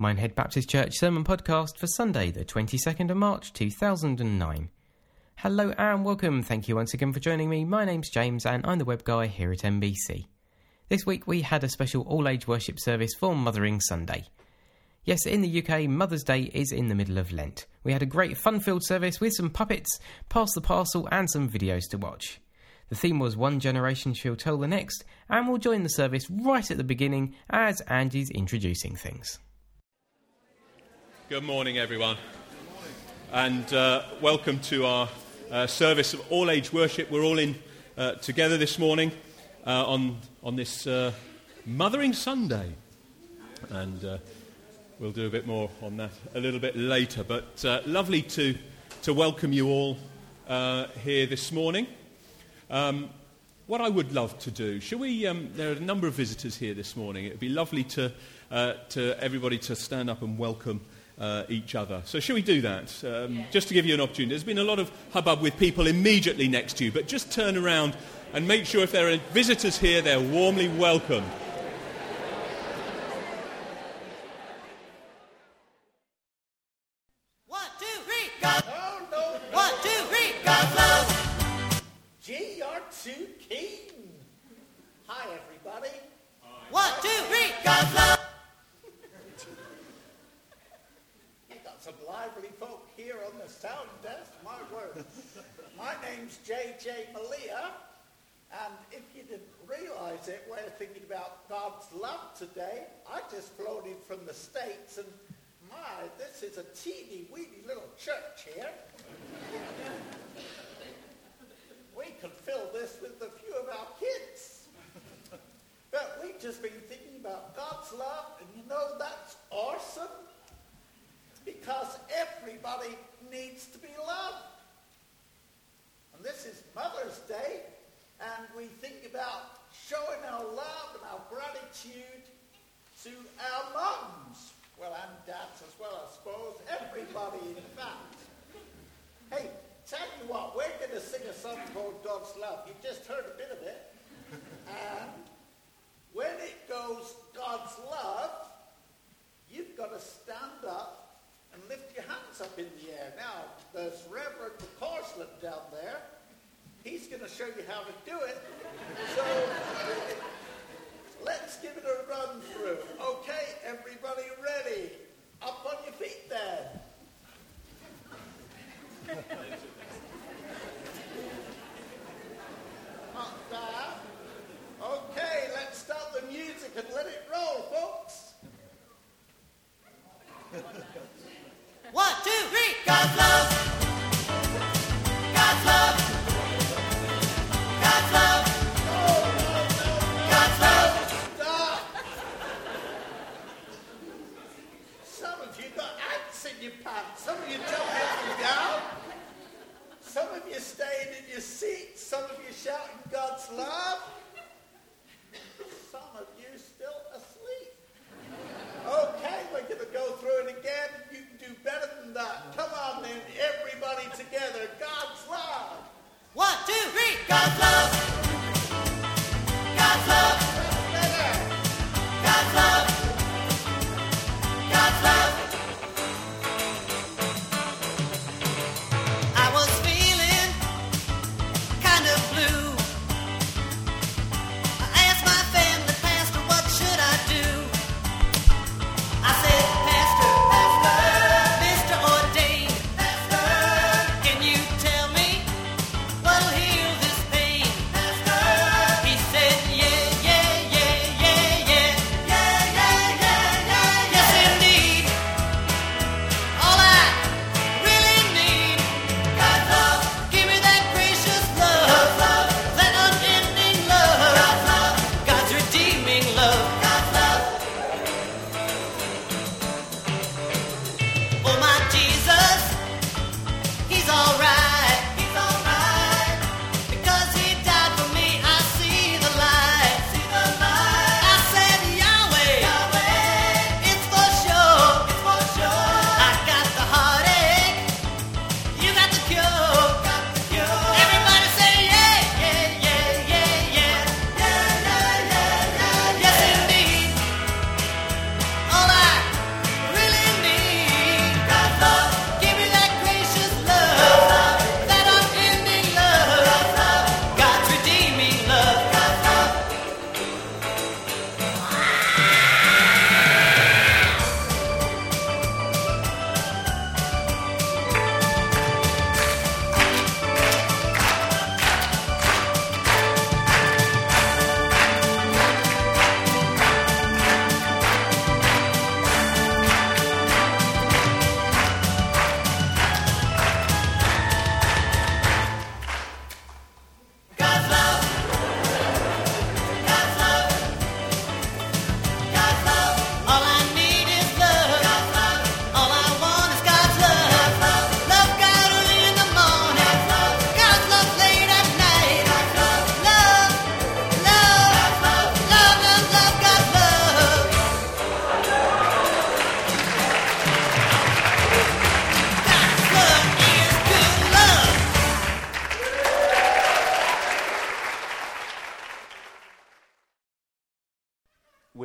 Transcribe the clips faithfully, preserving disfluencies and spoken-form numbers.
Minehead Baptist Church Sermon Podcast for Sunday, the twenty-second of March, two thousand nine. Hello and welcome. Thank you once again for joining me. My name's James and I'm the web guy here at M B C. This week we had a special all-age worship service for Mothering Sunday. Yes, in the U K, Mother's Day is in the middle of Lent. We had a great fun-filled service with some puppets, pass the parcel and some videos to watch. The theme was One Generation Shall Tell the Next, and we'll join the service right at the beginning as Andy's introducing things. Good morning, everyone, and uh, welcome to our uh, service of all-age worship. We're all in uh, together this morning uh, on on this uh, Mothering Sunday, and uh, we'll do a bit more on that a little bit later. But uh, lovely to to welcome you all uh, here this morning. Um, what I would love to do, shall we? Um, there are a number of visitors here this morning. It would be lovely to uh, to everybody to stand up and welcome Uh, each other. So shall we do that? Um, yeah. Just to give you an opportunity. There's been a lot of hubbub with people immediately next to you, but just turn around and make sure if there are visitors here, they're warmly welcome. One, two, three, God. Oh, no, no. One, two, three, God's love. Gee, you're too keen. Hi, everybody. Hi. One, two, three, God's love. Some lively folk here on the sound desk, my word. My name's J J Malia, and if you didn't realise it, we're thinking about God's love today. I just flown in from the States, and my, this is a teeny-weeny little church here. We could fill this with a few of our kids. But we've just been thinking about God's love, and you know, that's awesome. Because everybody needs to be loved. And this is Mother's Day, and we think about showing our love and our gratitude to our mums. Well, and dads as well, I suppose. Everybody, in fact. Hey, tell you what, we're going to sing a song called God's Love. You've just heard a bit of it. And when it goes God's love, you've got to stand up and lift your hands up in the air. Now, there's Reverend McCausland down there. He's going to show you how to do it. So, let's give it a run through. Okay, everybody ready? Up on your feet then. Up there. Okay, let's start the music and let it roll, folks. One, two, three, God's love. God's love. God's love. God's love. Stop. Some of you got ants in your pants. Some of you jumping up and down. Some of you staying in your seats. Some of you shouting God's love. Some of you still asleep. Okay, we're going to go through it again. You can do better than that. Come on then, everybody together. God's love. One, two, three, God's love. God's love. God's love. God's love. I was feeling kind of blue.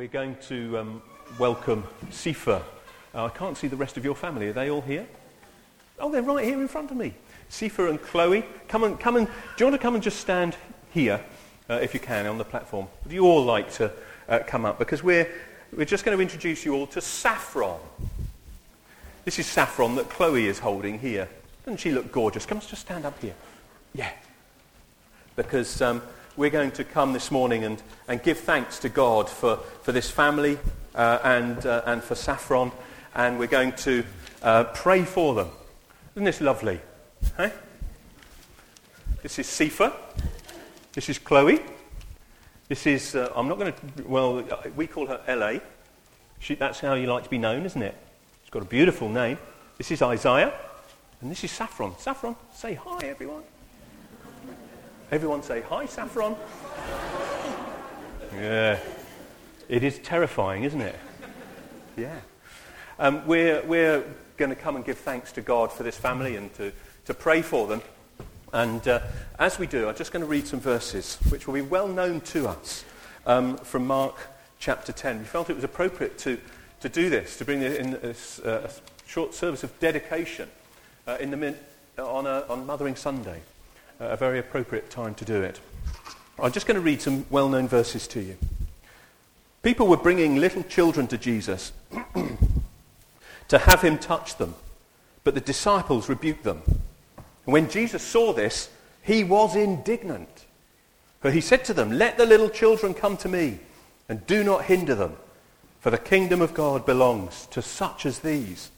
we're going to um, welcome Sifa. Uh, I can't see the rest of your family. Are they all here? Oh, they're right here in front of me. Sifa and Chloe, come and come and. Do you want to come and just stand here, uh, if you can, on the platform? Would you all like to uh, come up? Because we're we're just going to introduce you all to Saffron. This is Saffron that Chloe is holding here. Doesn't she look gorgeous? Come on, just stand up here. Yeah. Because um, we're going to come this morning and, and give thanks to God for, for this family uh, and uh, and for Saffron, and we're going to uh, pray for them. Isn't this lovely? Hey? This is Sifa. This is Chloe. This is, uh, I'm not going to, well, we call her L A. She, that's how you like to be known, isn't it? She's got a beautiful name. This is Isaiah. And this is Saffron. Saffron, say hi, everyone. Everyone say hi, Saffron. Yeah. It is terrifying, isn't it? Yeah. Um, we're we're going to come and give thanks to God for this family and to, to pray for them. And uh, as we do, I'm just going to read some verses which will be well known to us um, from Mark chapter ten. We felt it was appropriate to, to do this, to bring it in this uh, short service of dedication uh, in the min- on, a, on Mothering Sunday. Uh, a very appropriate time to do it. I'm just going to read some well-known verses to you. People were bringing little children to Jesus to have him touch them, but the disciples rebuked them. And when Jesus saw this, he was indignant. For he said to them, "Let the little children come to me, and do not hinder them, for the kingdom of God belongs to such as these.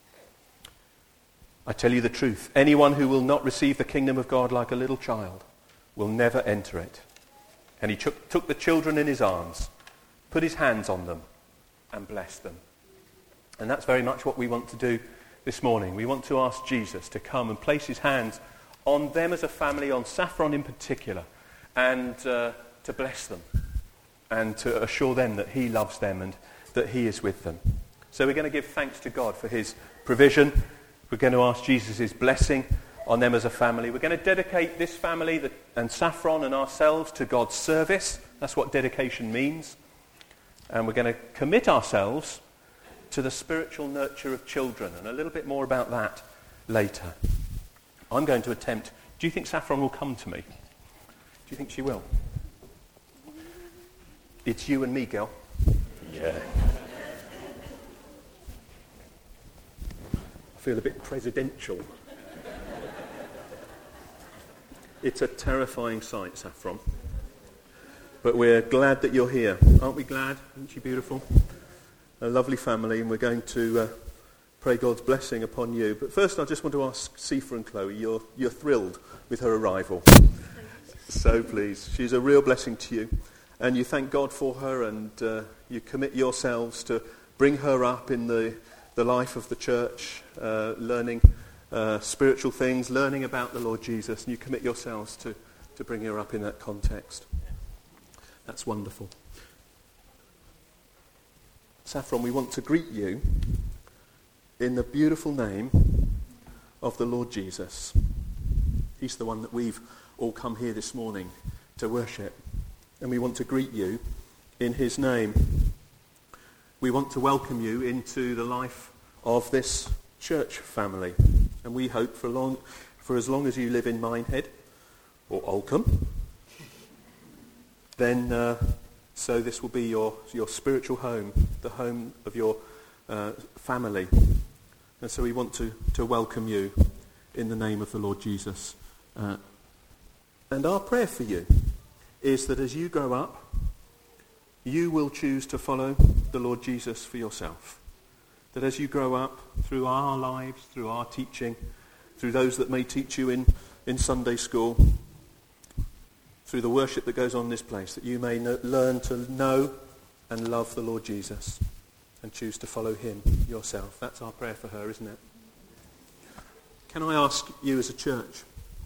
I tell you the truth, anyone who will not receive the kingdom of God like a little child will never enter it." And he took, took the children in his arms, put his hands on them, and blessed them. And that's very much what we want to do this morning. We want to ask Jesus to come and place his hands on them as a family, on Saffron in particular, and uh, to bless them and to assure them that he loves them and that he is with them. So we're going to give thanks to God for his provision. We're going to ask Jesus' blessing on them as a family. We're going to dedicate this family and Saffron and ourselves to God's service. That's what dedication means. And we're going to commit ourselves to the spiritual nurture of children, and a little bit more about that later. I'm going to attempt... Do you think Saffron will come to me? Do you think she will? It's you and me, girl. Yeah. I feel a bit presidential. It's a terrifying sight, Saffron. But we're glad that you're here. Aren't we glad? Isn't she beautiful? A lovely family, and we're going to uh, pray God's blessing upon you. But first, I just want to ask Sifa and Chloe, you're, you're thrilled with her arrival. So pleased. She's a real blessing to you. And you thank God for her, and uh, you commit yourselves to bring her up in the, the life of the church, uh, learning uh, spiritual things, learning about the Lord Jesus, and you commit yourselves to, to bring her up in that context. That's wonderful. Saffron, we want to greet you in the beautiful name of the Lord Jesus. He's the one that we've all come here this morning to worship. And we want to greet you in his name. We want to welcome you into the life of this church family. And we hope for long, for as long as you live in Minehead or Oldcombe, then uh, so this will be your, your spiritual home, the home of your uh, family. And so we want to, to welcome you in the name of the Lord Jesus. Uh, and our prayer for you is that as you grow up, you will choose to follow the Lord Jesus for yourself. That as you grow up, through our lives, through our teaching, through those that may teach you in, in Sunday school, through the worship that goes on in this place, that you may know, learn to know and love the Lord Jesus and choose to follow him yourself. That's our prayer for her, isn't it? Can I ask you as a church,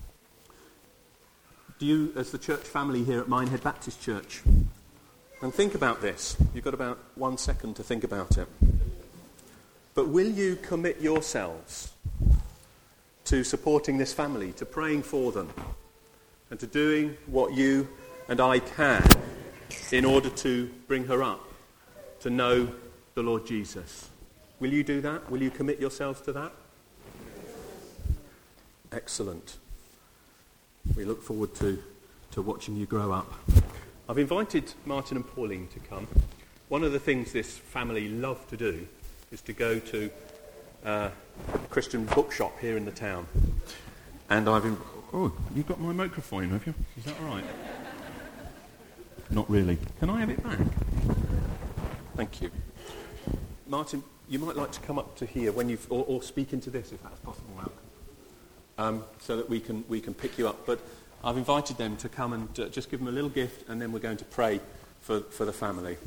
do you, as the church family here at Minehead Baptist Church, and think about this. You've got about one second to think about it. But will you commit yourselves to supporting this family, to praying for them, and to doing what you and I can in order to bring her up to know the Lord Jesus. Will you do that? Will you commit yourselves to that? Excellent. We look forward to, to watching you grow up. I've invited Martin and Pauline to come. One of the things this family love to do is to go to uh, a Christian bookshop here in the town. And I've... Inv- oh, you've got my microphone, have you? Is that all right? Not really. Can I have it back? Thank you. Martin, you might like to come up to here when you've, or, or speak into this if that's possible, Malcolm, um, so that we can we can pick you up. But I've invited them to come and uh, just give them a little gift, and then we're going to pray for, for the family.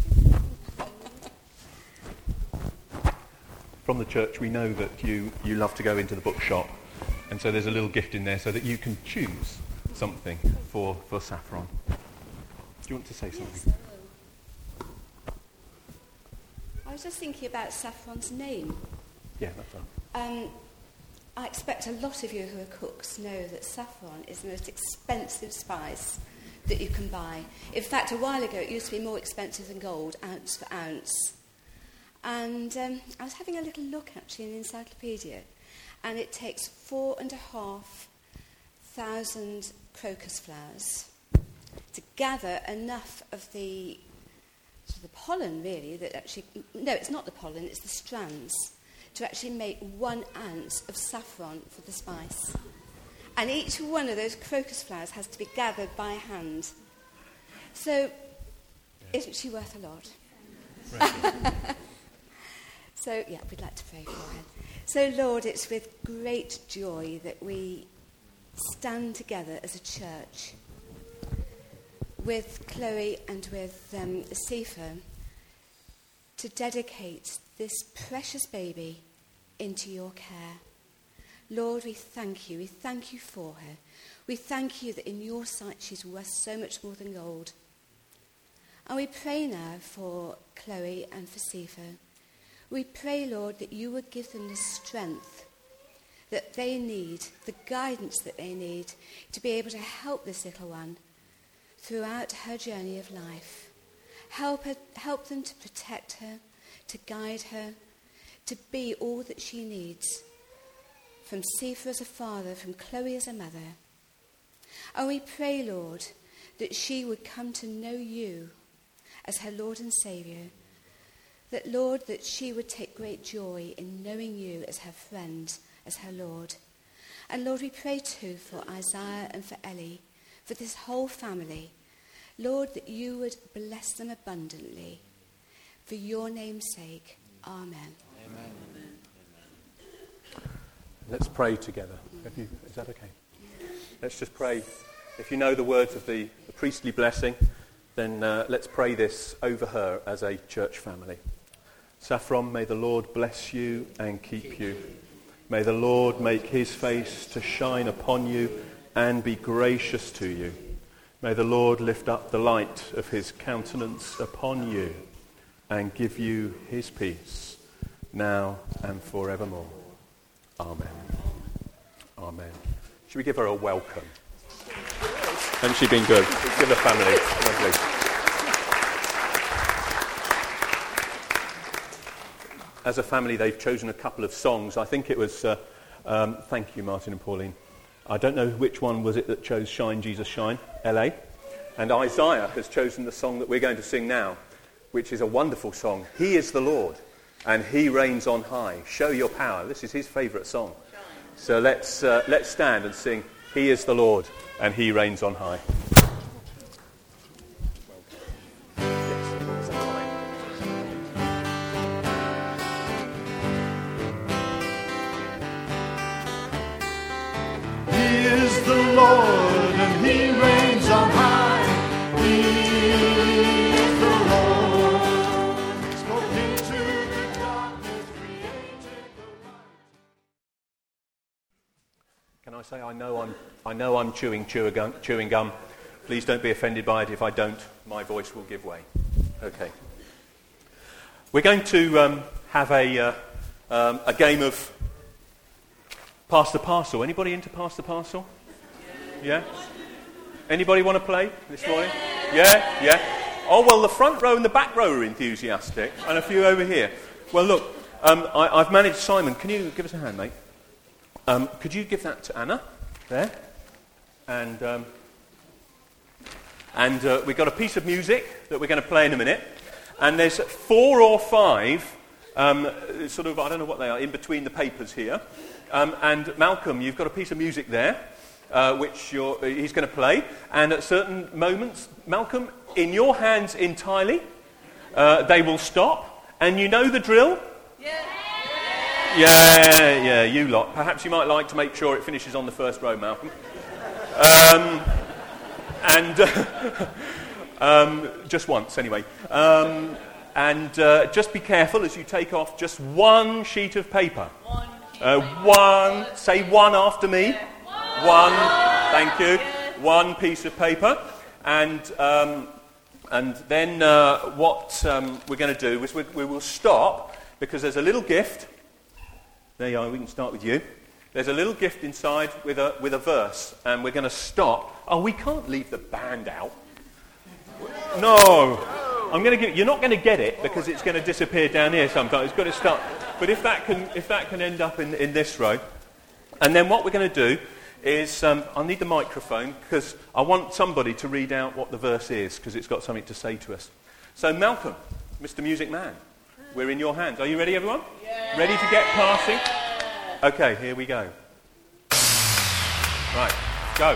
From the church, we know that you, you love to go into the bookshop, and so there's a little gift in there so that you can choose something for, for Saffron. Do you want to say something? Yes, hello. I was just thinking about Saffron's name. Yeah, that's right. Um, I expect a lot of you who are cooks know that saffron is the most expensive spice that you can buy. In fact, a while ago it used to be more expensive than gold, ounce for ounce. And um, I was having a little look actually in the encyclopedia, and it takes four and a half thousand crocus flowers to gather enough of the, sort of the pollen, really, that actually, no, it's not the pollen, it's the strands, to actually make one ounce of saffron for the spice. And each one of those crocus flowers has to be gathered by hand. So, isn't she worth a lot? Right. So, yeah, we'd like to pray for her. So, Lord, it's with great joy that we stand together as a church with Chloe and with um, Sifa to dedicate this precious baby into your care. Lord, we thank you. We thank you for her. We thank you that in your sight she's worth so much more than gold. And we pray now for Chloe and for Sifa. We pray, Lord, that you would give them the strength that they need, the guidance that they need to be able to help this little one throughout her journey of life. Help her, help them to protect her, to guide her, to be all that she needs, from Sifa as a father, from Chloe as a mother. And we pray, Lord, that she would come to know you as her Lord and Saviour. That, Lord, that she would take great joy in knowing you as her friend, as her Lord. And Lord, we pray too for Isaiah and for Ellie, for this whole family. Lord, that you would bless them abundantly. For your name's sake, amen. Amen. Let's pray together. Have you, is that okay? Let's just pray. If you know the words of the, the priestly blessing, then uh, let's pray this over her as a church family. Saffron, may the Lord bless you and keep you. May the Lord make his face to shine upon you and be gracious to you. May the Lord lift up the light of his countenance upon you and give you his peace, now and forevermore. Amen. Amen. Should we give her a welcome? Hasn't she been good? Give the family. Lovely. As a family, they've chosen a couple of songs. I think it was, uh, um, thank you, Martin and Pauline. I don't know which one was it that chose Shine, Jesus, Shine, L A. And Isaiah has chosen the song that we're going to sing now, which is a wonderful song. He is the Lord, and he reigns on high. Show your power. This is his favourite song. So let's uh, let's stand and sing, He is the Lord, and he reigns on high. Say, I know I'm, I know I'm chewing, chew gum, chewing gum. Please don't be offended by it. If I don't, my voice will give way. Okay. We're going to um, have a uh, um, a game of Pass the Parcel. Anybody into Pass the Parcel? Yeah? Anybody want to play this morning? Yeah? Yeah? Oh, well, the front row and the back row are enthusiastic, and a few over here. Well, look, um, I, I've managed... Simon, can you give us a hand, mate? Um, could you give that to Anna? There. And, um, and uh, we've got a piece of music that we're going to play in a minute. And there's four or five, um, sort of, I don't know what they are, in between the papers here. Um, and Malcolm, you've got a piece of music there, uh, which you're, he's going to play. And at certain moments, Malcolm, in your hands entirely, uh, they will stop. And you know the drill? Yeah. Yeah, yeah, you lot. Perhaps you might like to make sure it finishes on the first row, Malcolm. Um, and... Uh, Um, just once, anyway. Um, and uh, just be careful as you take off just one sheet of paper. One. Uh, one. Say one after me. One. one thank you. One piece of paper. And um, and then uh, what um, we're going to do is we, we will stop because there's a little gift. There you are. We can start with you. There's a little gift inside with a with a verse, and we're going to stop. Oh, we can't leave the band out. No, I'm going to give. You're not going to get it because it's going to disappear down here sometime. It's got to start. But if that can, if that can end up in, in this row, and then what we're going to do is, um, I'll need the microphone because I want somebody to read out what the verse is because it's got something to say to us. So Malcolm, Mister Music Man, we're in your hands. Are you ready, everyone? Yeah. Ready to get passing? Okay, here we go. Right, go.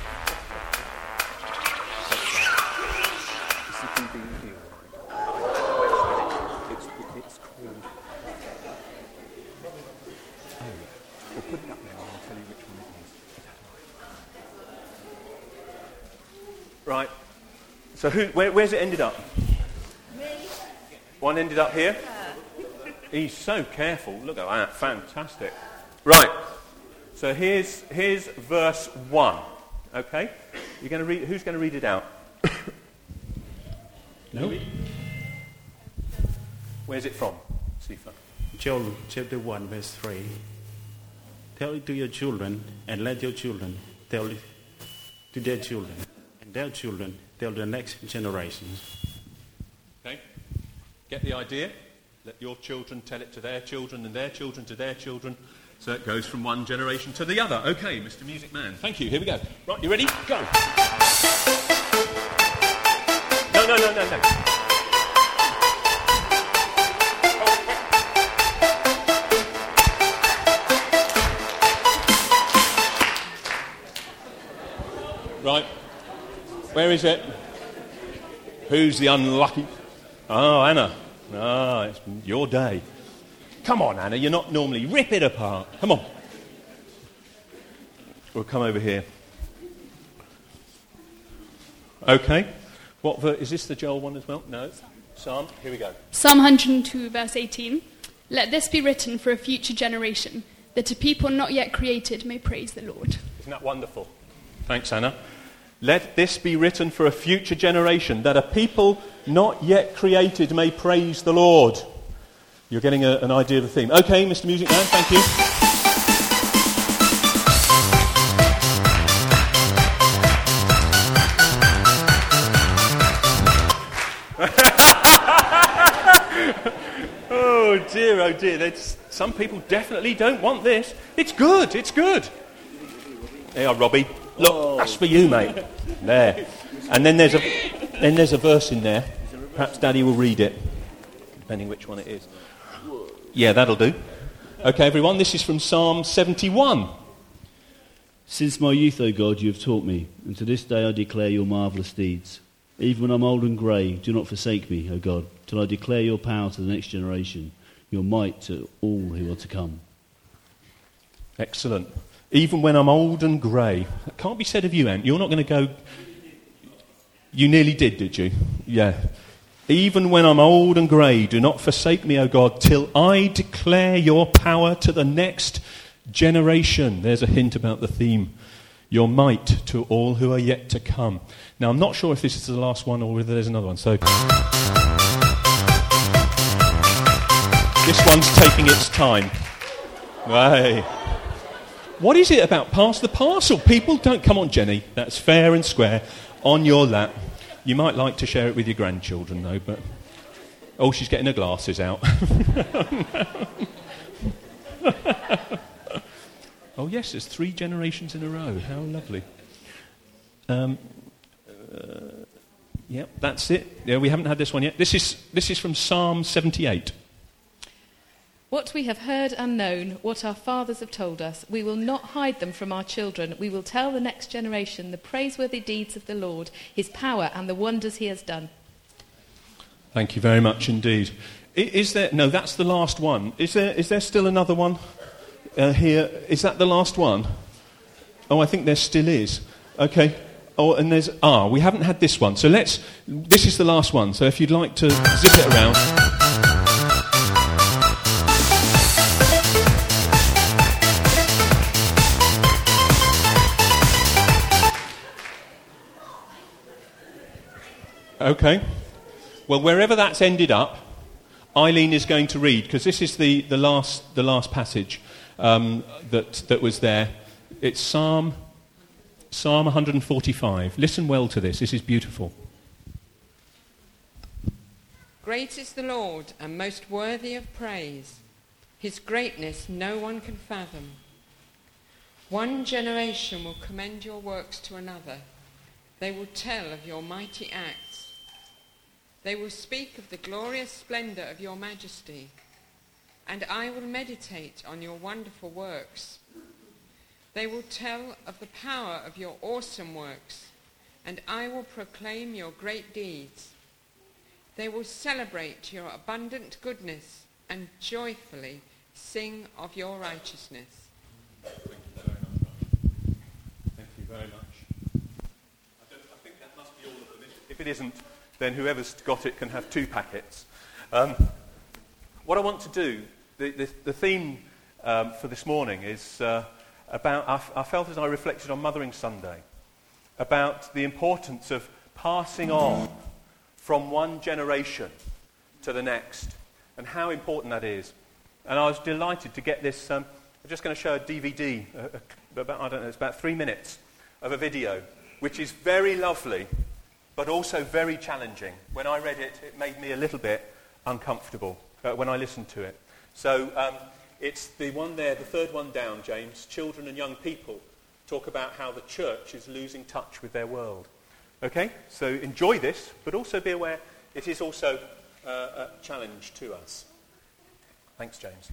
Right. So who? Where, where's it ended up? Me. One ended up here. Yeah. He's so careful. Look at that. Fantastic. Right. So here's here's verse one. Okay. You're going to read. Who's going to read it out? No. Where's it from, Sifa? Joel chapter one, verse three. Tell it to your children, and let your children tell it to their children. Their children, tell the next generations. Okay, get the idea? Let your children tell it to their children and their children to their children. So it goes from one generation to the other. Okay, Mister Music Man. Thank you. Here we go. Right, you ready? Go. No, no, no, no, no. Right. Where is it? Who's the unlucky? Oh, Anna. Ah, it's your day. Come on, Anna. You're not normally. Rip it apart. Come on. We'll come over here. Okay. What ver- is this the Joel one as well? No. Psalm. Here we go. Psalm one hundred two, verse eighteen. Let this be written for a future generation, that a people not yet created may praise the Lord. Isn't that wonderful? Thanks, Anna. Let this be written for a future generation, that a people not yet created may praise the Lord. You're getting a, an idea of the theme. Okay, Mister Music Man, thank you. Oh dear, oh dear. That's, some people definitely don't want this. It's good, it's good. There you are, Robbie. Look, oh. That's for you, mate. There. And then there's a then there's a verse in there. Perhaps Daddy will read it, depending which one it is. Yeah, that'll do. Okay, everyone, this is from Psalm seventy-one. Since my youth, O God, you have taught me, and to this day I declare your marvellous deeds. Even when I'm old and grey, do not forsake me, O God, till I declare your power to the next generation, your might to all who are to come. Excellent. Even when I'm old and grey. That can't be said of you, Ant. You're not going to go... You nearly did, did you? Yeah. Even when I'm old and grey, do not forsake me, O God, till I declare your power to the next generation. There's a hint about the theme. Your might to all who are yet to come. Now, I'm not sure if this is the last one or whether there's another one. So, this one's taking its time. Right. What is it about pass the parcel? People don't... Come on, Jenny. That's fair and square. On your lap. You might like to share it with your grandchildren, though, but... Oh, she's getting her glasses out. Oh, yes, there's three generations in a row. How lovely. Um, uh, yep, that's it. Yeah, we haven't had this one yet. This is this is from Psalm seventy-eight. What we have heard and known, what our fathers have told us, we will not hide them from our children. We will tell the next generation the praiseworthy deeds of the Lord, his power and the wonders he has done. Thank you very much indeed. Is there... No, that's the last one. Is there is there still another one uh, here? Is that the last one? Oh, I think there still is. Okay. Oh, and there's... Ah, we haven't had this one. So let's... This is the last one. So if you'd like to zip it around... Okay. Well, wherever that's ended up, Eileen is going to read, because this is the, the last the last passage um, that that was there. It's Psalm Psalm one forty-five. Listen well to this. This is beautiful. Great is the Lord and most worthy of praise. His greatness no one can fathom. One generation will commend your works to another. They will tell of your mighty acts. They will speak of the glorious splendour of your majesty, and I will meditate on your wonderful works. They will tell of the power of your awesome works, and I will proclaim your great deeds. They will celebrate your abundant goodness and joyfully sing of your righteousness. Thank you very much. Thank you very much. I, don't, I think that must be all of them. If it isn't, then whoever's got it can have two packets. Um, what I want to do, the, the, the theme um, for this morning is uh, about, I, I felt as I reflected on Mothering Sunday, about the importance of passing on from one generation to the next, and how important that is. And I was delighted to get this, um, I'm just going to show a D V D, uh, about, I don't know, it's about three minutes of a video, which is very lovely, but also very challenging. When I read it, it made me a little bit uncomfortable uh, when I listened to it. So um, it's the one there, the third one down, James. Children and young people talk about how the church is losing touch with their world. Okay, so enjoy this, but also be aware it is also uh, a challenge to us. Thanks, James.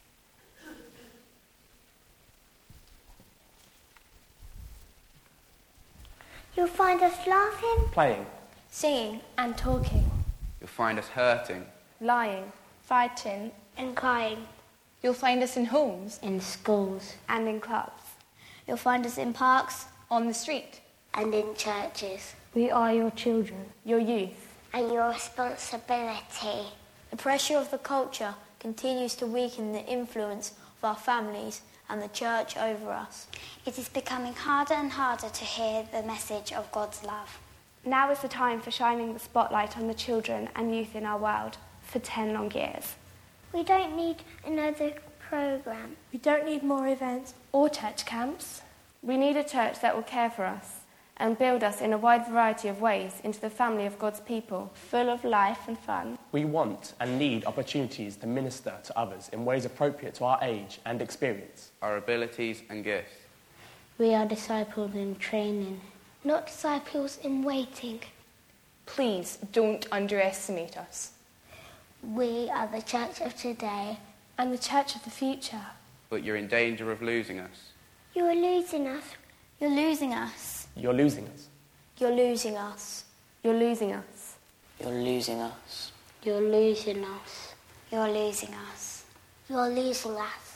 You'll find us laughing, playing, singing and talking. You'll find us hurting, Lying, fighting and crying. You'll find us in homes, in schools and in clubs. You'll find us in parks, on the street and in churches. We are your children, your youth and your responsibility. The pressure of the culture continues to weaken the influence of our families and the church over us. It is becoming harder and harder to hear the message of God's love. Now is the time for shining the spotlight on the children and youth in our world for ten long years. We don't need another programme. We don't need more events or church camps. We need a church that will care for us and build us in a wide variety of ways into the family of God's people, full of life and fun. We want and need opportunities to minister to others in ways appropriate to our age and experience, our abilities and gifts. We are disciples in training, not disciples in waiting. Please don't underestimate us. We are the church of today and the church of the future. But you're in danger of losing us. You are losing us. You're losing us. You're losing us. You're losing us. You're losing us. You're losing us. You're losing us. You're losing us. You're losing us.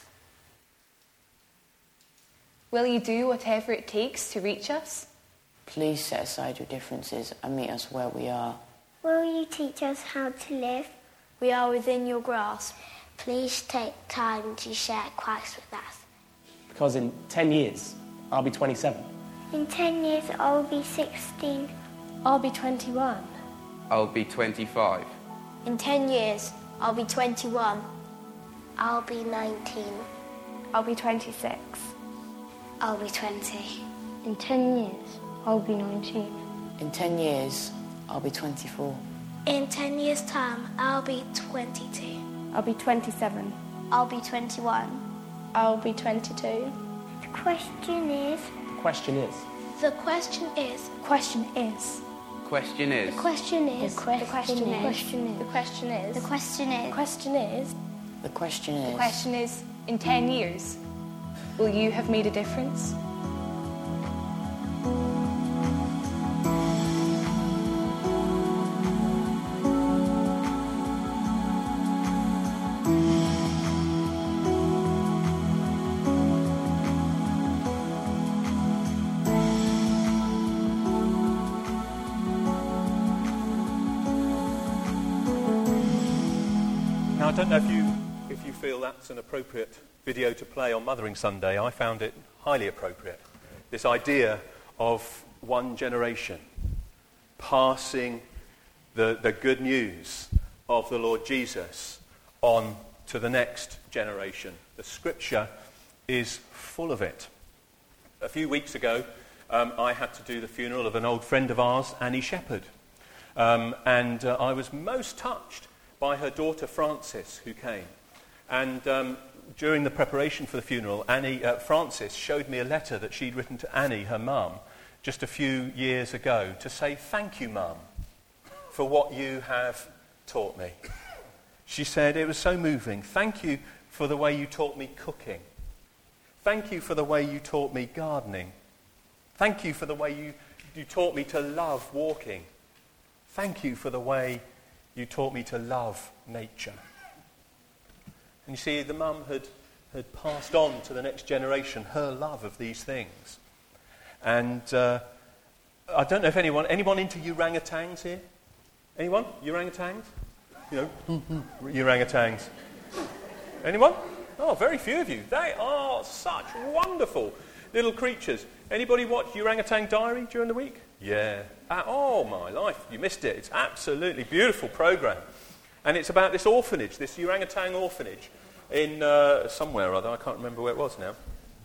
Will you do whatever it takes to reach us? Please set aside your differences and meet us where we are. Will you teach us how to live? We are within your grasp. Please take time to share Christ with us. Because in ten years, I'll be twenty-seven. In ten years, I'll be sixteen. I'll be twenty-one. I'll be twenty-five. In ten years, I'll be twenty-one. I'll be nineteen. I'll be twenty-six. I'll be twenty. In ten years, I'll be nineteen. In ten years, I'll be twenty-four. In ten years' time, I'll be twenty-two. I'll be twenty-seven. I'll be twenty-one. I'll be twenty-two. The question is... Question is. The question is... Question is... Question is. The question is... The question is... The question is... The question is... The question is... The question is... The question is... The question is, in ten years, will you have made a difference? Now, I don't know if you, if you feel that's an appropriate video to play on Mothering Sunday. I found it highly appropriate. This idea of one generation passing the, the good news of the Lord Jesus on to the next generation. The scripture is full of it. A few weeks ago, um, I had to do the funeral of an old friend of ours, Annie Shepherd. Um, and uh, I was most touched by her daughter Frances, who came. And um, during the preparation for the funeral, Annie, uh, Frances showed me a letter that she'd written to Annie, her mum, just a few years ago, to say, "Thank you, Mum, for what you have taught me." She said, "It was so moving. Thank you for the way you taught me cooking. Thank you for the way you taught me gardening. Thank you for the way you, you taught me to love walking. Thank you for the way you taught me to love nature." And you see, the mum had, had passed on to the next generation her love of these things. And uh, I don't know if anyone, anyone into orangutans here? Anyone? Orangutans? You know, orangutans. Anyone? Oh, very few of you. They are such wonderful little creatures. Anybody watch Orangutan Diary during the week? Yeah. Uh, oh, my life, you missed it. It's absolutely beautiful program. And it's about this orphanage, this orangutan orphanage in uh, somewhere or other. I can't remember where it was now.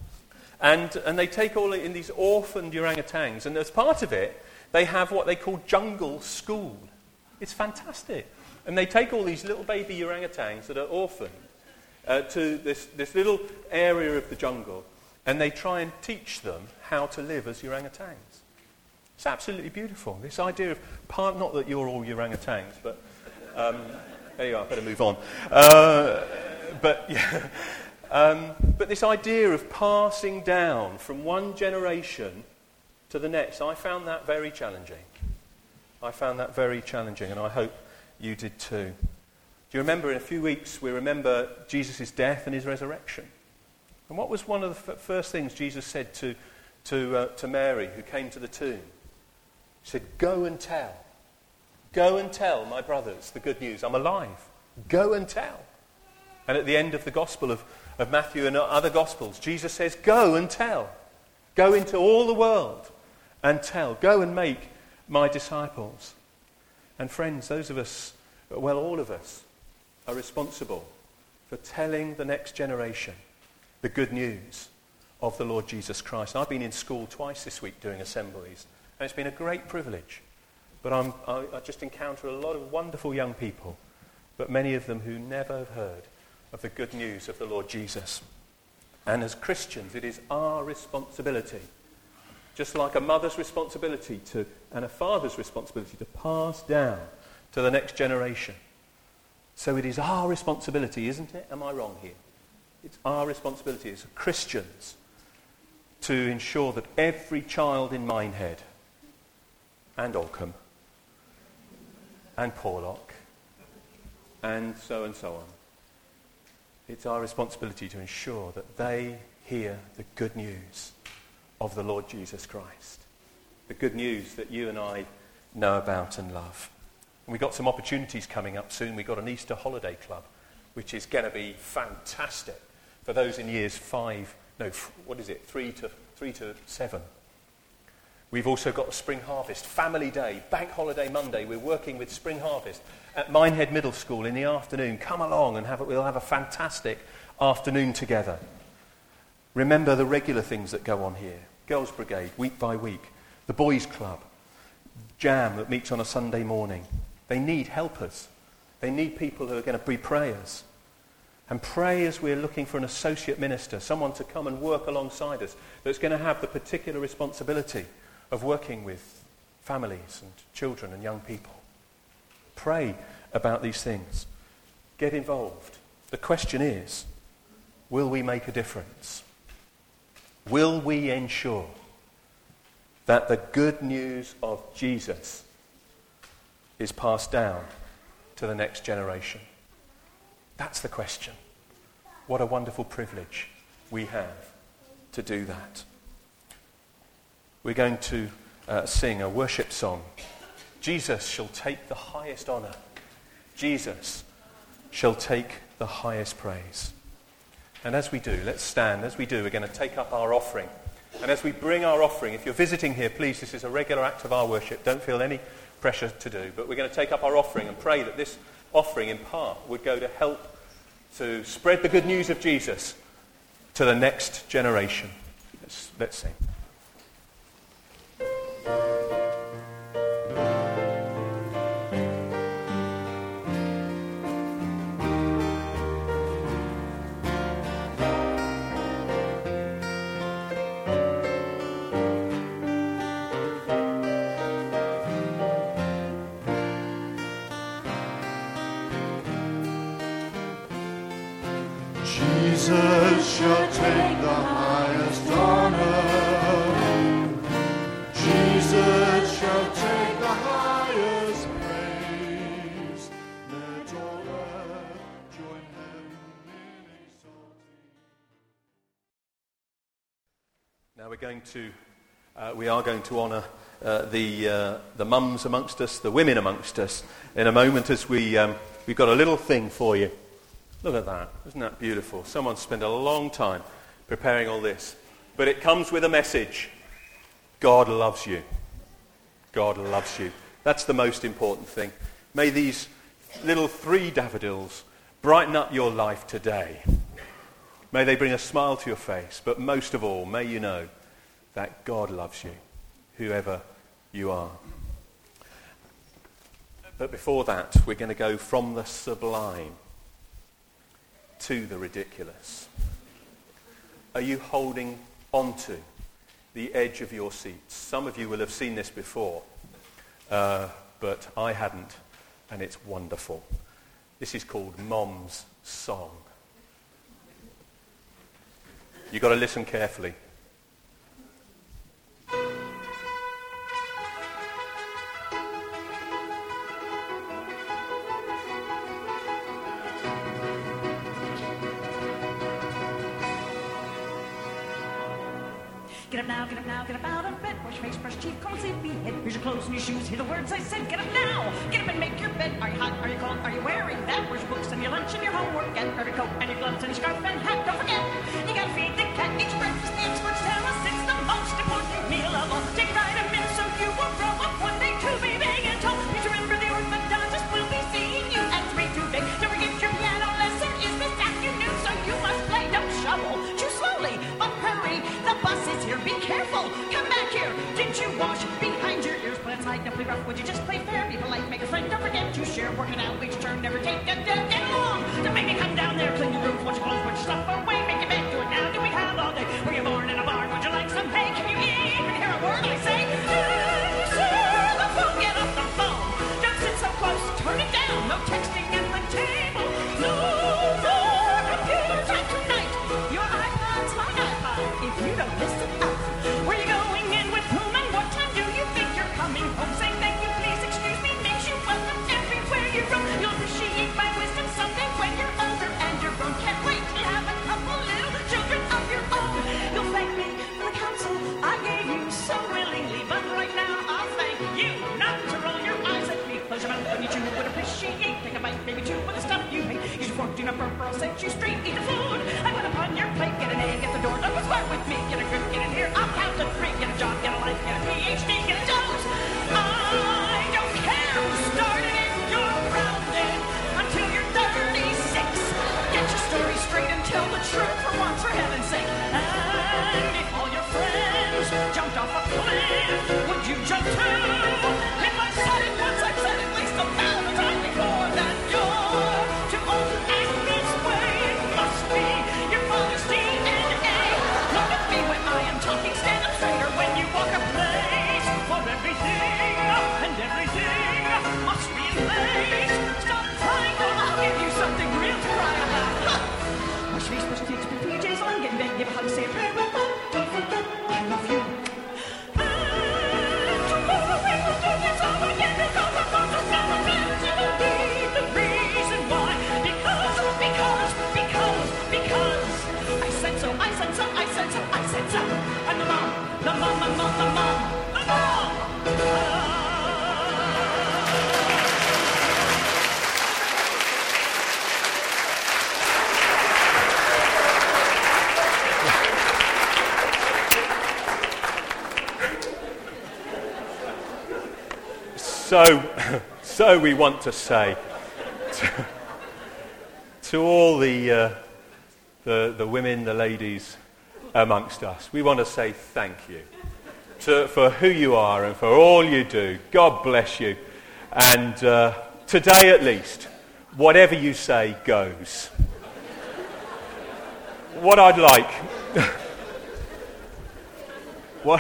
And, and they take all in these orphaned orangutans, and as part of it, they have what they call jungle school. It's fantastic. And they take all these little baby orangutans that are orphaned uh, to this, this little area of the jungle, and they try and teach them how to live as orangutans. It's absolutely beautiful. This idea of, part, not that you're all orangutans, but um, there you are, better move on. Uh, but yeah, um, but this idea of passing down from one generation to the next, I found that very challenging. I found that very challenging, and I hope you did too. Do you remember in a few weeks we remember Jesus' death and his resurrection? And what was one of the f- first things Jesus said to, to, uh, to Mary, who came to the tomb? He said, "Go and tell. Go and tell my brothers the good news. I'm alive. Go and tell." And at the end of the Gospel of, of Matthew and other Gospels, Jesus says, "Go and tell. Go into all the world and tell. Go and make my disciples." And friends, those of us, well, all of us, are responsible for telling the next generation the good news of the Lord Jesus Christ. I've been in school twice this week doing assemblies, and it's been a great privilege. But I'm, I, I just encounter a lot of wonderful young people, but many of them who never have heard of the good news of the Lord Jesus. And as Christians, it is our responsibility, just like a mother's responsibility to, and a father's responsibility to pass down to the next generation. So it is our responsibility, isn't it? Am I wrong here? It's our responsibility as Christians to ensure that every child in Minehead and Oldcombe and Porlock and so and so on, it's our responsibility to ensure that they hear the good news of the Lord Jesus Christ. The good news that you and I know about and love. And we've got some opportunities coming up soon. We've got an Easter holiday club, which is going to be fantastic for those in years five, no, f- what is it, three to three to seven. We've also got a Spring Harvest, Family Day, Bank Holiday Monday. We're working with Spring Harvest at Minehead Middle School in the afternoon. Come along and have a, we'll have a fantastic afternoon together. Remember the regular things that go on here. Girls' Brigade, week by week. The Boys' Club. jam that meets on a Sunday morning. They need helpers. They need people who are going to be prayers. And pray as we're looking for an associate minister, someone to come and work alongside us that's going to have the particular responsibility of working with families and children and young people. Pray about these things. Get involved. The question is, will we make a difference? Will we ensure that the good news of Jesus is passed down to the next generation? That's the question. What a wonderful privilege we have to do that. We're going to uh, sing a worship song. Jesus shall take the highest honour. Jesus shall take the highest praise. And as we do, let's stand. As we do, we're going to take up our offering. And as we bring our offering, if you're visiting here, please, this is a regular act of our worship. Don't feel any pressure to do. But we're going to take up our offering and pray that this offering in part would go to help to spread the good news of Jesus to the next generation. Let's, let's sing. Jesus shall take the highest honor. Jesus shall take the highest praise. Let all earth join heaven in exalting. Now we're going to, uh, we are going to honour uh, the uh, the mums amongst us, the women amongst us, in a moment as we um, we've got a little thing for you. Look at that. Isn't that beautiful? Someone spent a long time preparing all this. But it comes with a message. God loves you. God loves you. That's the most important thing. May these little three daffodils brighten up your life today. May they bring a smile to your face. But most of all, may you know that God loves you, whoever you are. But before that, we're going to go from the sublime to the ridiculous. Are you holding onto the edge of your seats? Some of you will have seen this before, uh, but I hadn't, and it's wonderful. This is called Mom's Song. You've got to listen carefully. Get up now, get up now, get up out of bed. Wash your face, brush teeth, comb, sleepy head. Here's your clothes and your shoes. Hear the words I said. Get up now. Get up and make your bed. Are you hot? Are you cold? Are you wearing that? Where's your books and your lunch and your homework? Get your coat and your gloves and your scarf and hat. Don't forget, you gotta feed the cat. Each breakfast, the experts tell us it's the most important meal of all. Take vitamins so you will grow up one day to be big and tall. Please remember the orthodontist will be seeing you at three today. Don't forget your piano lesson is this afternoon, so you must play. Don't shovel. Chew slowly, but hurry. The bus is here. Be careful. Come back here. Didn't you wash behind your ears? But it's like don't play rough. Would you just play fair? Be polite. Make a friend. Don't forget to share. Work it out. Wait your turn. Never take a dead. Get along. Don't make me come down there. Clean your roof. Wash your clothes. Put your stuff away. Make your bed. Do it now. Do we have all day? Were you born in a barn? Would you like some hay? Can you even hear a word I say? Answer the phone. Get off the phone. Don't sit so close. Turn it down. No texting at the table. No more computer time tonight. Your iPod's my iPod. If you don't listen up, where you going in with whom and what time do you think you're coming home? Say thank you, please, excuse me, makes you welcome everywhere you roam. You'll appreciate my wisdom your feet, put your J's on, get in bed, give a hug, say a prayer, and don't forget I love you. And tomorrow we will do this all again because of course it's never meant to be the reason why. Because, because, because, because I said so, I said so, I said so, I said so. And the mom, the mom, the mom, the mom, the mom. So, so we want to say to, to all the, uh, the the women, the ladies amongst us, we want to say thank you to, for who you are and for all you do. God bless you. And uh, today at least, whatever you say goes. What I'd like... what...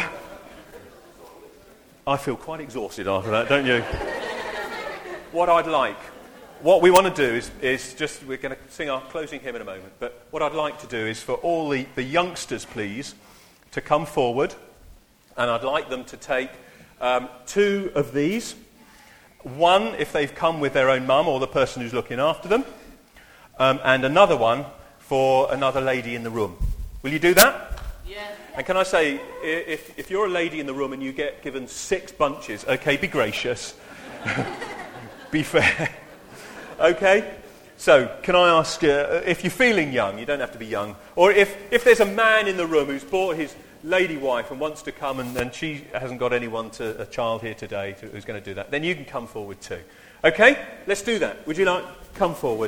I feel quite exhausted after that, don't you? What I'd like, what we want to do is, is just, we're going to sing our closing hymn in a moment, but what I'd like to do is for all the, the youngsters, please, to come forward, and I'd like them to take um, two of these. One, if they've come with their own mum or the person who's looking after them, um, and another one for another lady in the room. Will you do that? Yeah. And can I say, if, if you're a lady in the room and you get given six bunches, okay, be gracious. Be fair. Okay? So, can I ask, uh, if you're feeling young, you don't have to be young, or if, if there's a man in the room who's brought his lady wife and wants to come and, and she hasn't got anyone, to a child here today to, who's going to do that, then you can come forward too. Okay? Let's do that. Would you like to come forward?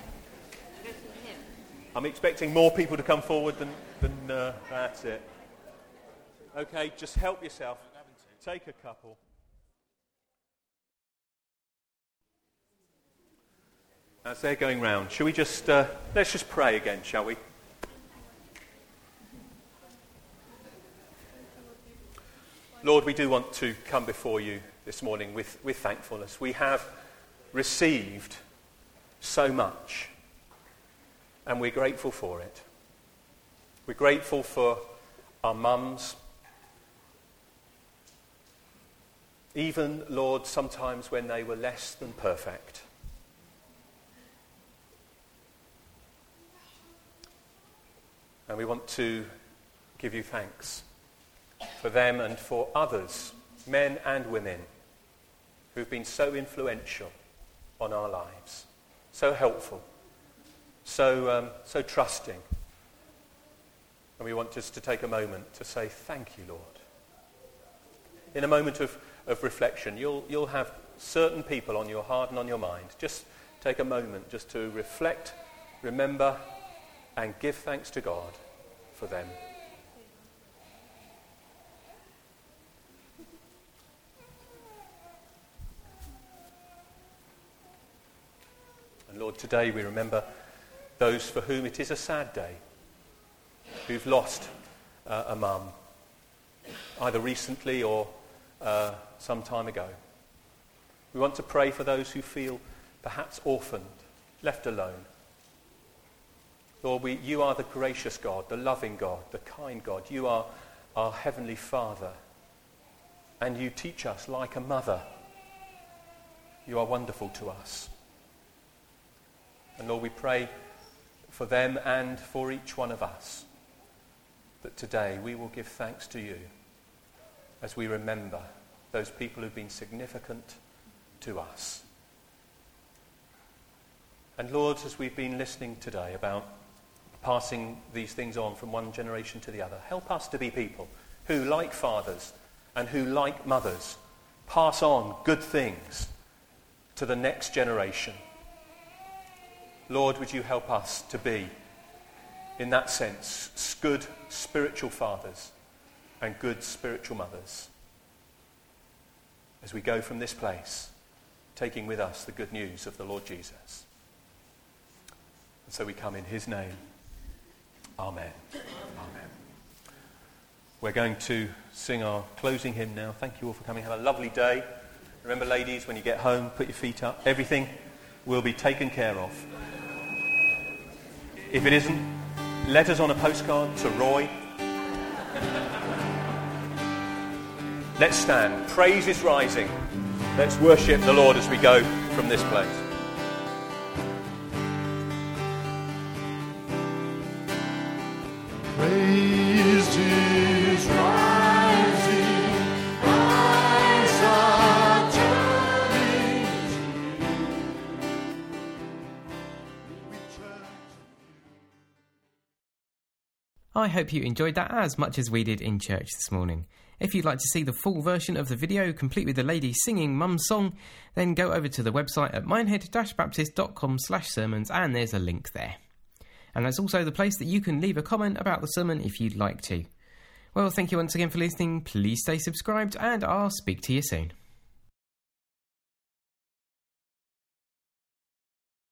I'm expecting more people to come forward than... than uh, that's it. Okay, just help yourself. Take a couple. As they're going round, shall we just, uh, let's just pray again, shall we? Lord, we do want to come before you this morning with, with thankfulness. We have received so much, and we're grateful for it. We're grateful for our mums. Even, Lord, sometimes when they were less than perfect. And we want to give you thanks for them and for others, men and women, who've been so influential on our lives, so helpful, so um, so trusting. And we want just to take a moment to say thank you, Lord. In a moment of, of reflection, you'll you'll have certain people on your heart and on your mind. Just take a moment just to reflect, remember, and give thanks to God for them. And Lord, today we remember those for whom it is a sad day, who've lost uh, a mum, either recently or uh, some time ago. We want to pray for those who feel perhaps orphaned, left alone. Lord, we, you are the gracious God, the loving God, the kind God. You are our Heavenly Father, and you teach us like a mother. You are wonderful to us. And Lord, we pray for them and for each one of us, that today we will give thanks to you as we remember those people who've been significant to us. And Lord, as we've been listening today about passing these things on from one generation to the other, help us to be people who, like fathers and who, like mothers, pass on good things to the next generation. Lord, would you help us to be, in that sense, good spiritual fathers and good spiritual mothers as we go from this place, taking with us the good news of the Lord Jesus. And so we come in his name. Amen. Amen. We're going to sing our closing hymn now. Thank you all for coming. Have a lovely day. Remember, ladies, when you get home, put your feet up. Everything will be taken care of. If it isn't, letters on a postcard to Roy. Let's stand. Praise is rising. Let's worship the Lord as we go from this place. Praise is rising, eyes are turning to you. I hope you enjoyed that as much as we did in church this morning. If you'd like to see the full version of the video, complete with the lady singing Mum's song, then go over to the website at minehead-baptist.com slash sermons and there's a link there. And that's also the place that you can leave a comment about the sermon if you'd like to. Well, thank you once again for listening, please stay subscribed and I'll speak to you soon.